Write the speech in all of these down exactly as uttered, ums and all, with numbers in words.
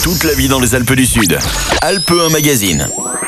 Toute la vie dans les Alpes du Sud. Alpes un magazine.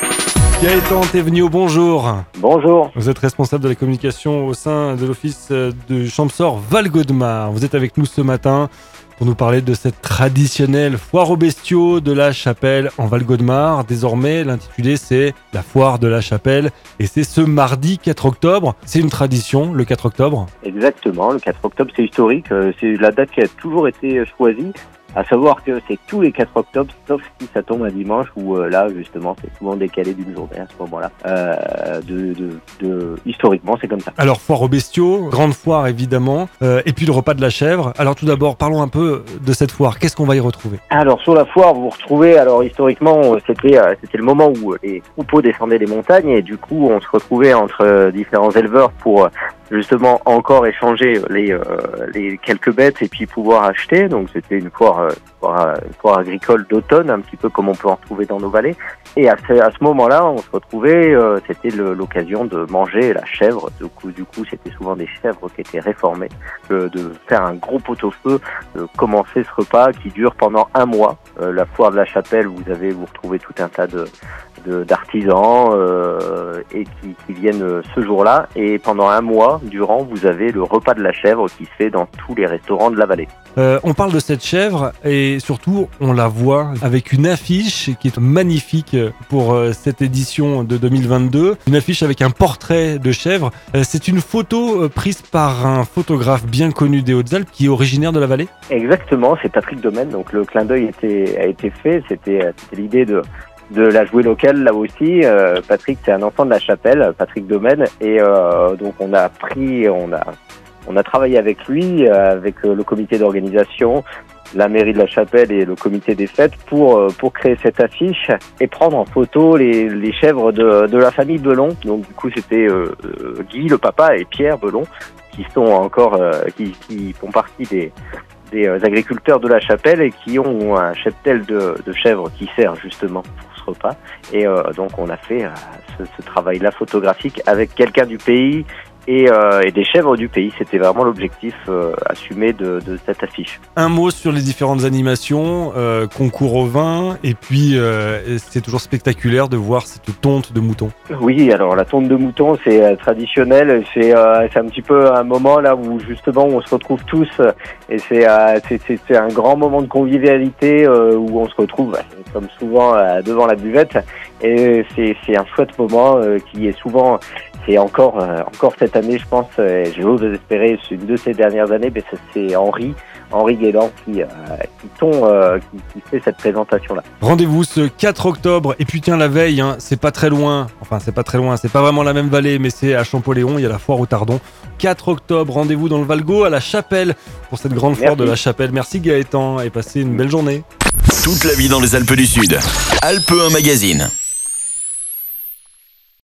Gaëtan Théveniot, bonjour. Bonjour. Vous êtes responsable de la communication au sein de l'office de Champsaur Val-Gaudemar. Vous êtes avec nous ce matin pour nous parler de cette traditionnelle foire aux bestiaux de la Chapelle en Val-Gaudemar. Désormais, l'intitulé c'est la foire de la Chapelle et c'est ce mardi quatre octobre. C'est une tradition, le quatre octobre. Exactement, le quatre octobre c'est historique, c'est la date qui a toujours été choisie. À savoir que c'est tous les quatre octobre, sauf si ça tombe un dimanche où euh, là, justement, c'est souvent décalé d'une journée à ce moment-là. Euh, de, de, de, historiquement, c'est comme ça. Alors, foire aux bestiaux, grande foire évidemment, euh, et puis le repas de la chèvre. Alors tout d'abord, parlons un peu de cette foire. Qu'est-ce qu'on va y retrouver ? Alors sur la foire, vous retrouvez, alors historiquement, c'était euh, c'était le moment où les troupeaux descendaient des montagnes et du coup, on se retrouvait entre euh, différents éleveurs pour euh, justement encore échanger les euh, les quelques bêtes et puis pouvoir acheter. Donc c'était une foire, euh, foire, une foire agricole d'automne, un petit peu comme on peut en retrouver dans nos vallées. Et à ce, à ce moment-là, on se retrouvait, euh, c'était le, l'occasion de manger la chèvre. Du coup, du coup, c'était souvent des chèvres qui étaient réformées, de, de faire un gros pot-au-feu, de commencer ce repas qui dure pendant un mois. Euh, la foire de la Chapelle, vous avez, vous retrouvez tout un tas de De, d'artisans euh, et qui, qui viennent ce jour-là. Et pendant un mois, durant, vous avez le repas de la chèvre qui se fait dans tous les restaurants de la vallée. Euh, on parle de cette chèvre et surtout, on la voit avec une affiche qui est magnifique pour euh, cette édition de deux mille vingt-deux. Une affiche avec un portrait de chèvre. Euh, c'est une photo euh, prise par un photographe bien connu des Hautes-Alpes qui est originaire de la vallée. Exactement, c'est Patrick Domaine. Donc le clin d'œil était, a été fait. C'était, c'était l'idée de de la jouer locale là aussi. Euh, Patrick, c'est un enfant de la Chapelle, Patrick Domaine, et euh, donc on a pris, on a, on a travaillé avec lui, euh, avec euh, le comité d'organisation, la mairie de la Chapelle et le comité des fêtes pour euh, pour créer cette affiche et prendre en photo les les chèvres de de la famille Belon. Donc du coup c'était euh, Guy le papa et Pierre Belon qui sont encore euh, qui qui font partie des des agriculteurs de la Chapelle et qui ont un cheptel de, de chèvres qui sert justement pour ce repas. Et euh, donc on a fait euh, ce, ce travail-là photographique avec quelqu'un du pays et, euh, et des chèvres du pays. C'était vraiment l'objectif euh, assumé de, de cette affiche. Un mot sur les différentes animations, euh, concours au vin, et puis euh, c'est toujours spectaculaire de voir cette tonte de mouton. Oui, alors la tonte de mouton, c'est euh, traditionnel, c'est, euh, c'est un petit peu un moment là où justement on se retrouve tous, et c'est, euh, c'est, c'est, c'est un grand moment de convivialité euh, où on se retrouve, bah, comme souvent, euh, devant la buvette, et c'est, c'est un chouette moment euh, qui est souvent... C'est encore, euh, encore cette année, je pense, euh, j'ose espérer, c'est une de ces dernières années, mais c'est Henri, Henri Guélan qui, euh, qui, tombe, euh, qui, qui fait cette présentation-là. Rendez-vous ce quatre octobre, et puis tiens, la veille, hein, c'est pas très loin, enfin c'est pas très loin, c'est pas vraiment la même vallée, mais c'est à Champoléon, il y a la foire au Tardon. quatre octobre, rendez-vous dans le Valgo, à la Chapelle, pour cette grande foire de la Chapelle. Merci Gaëtan, et passez une belle journée. Toute la vie dans les Alpes du Sud. Alpes un magazine.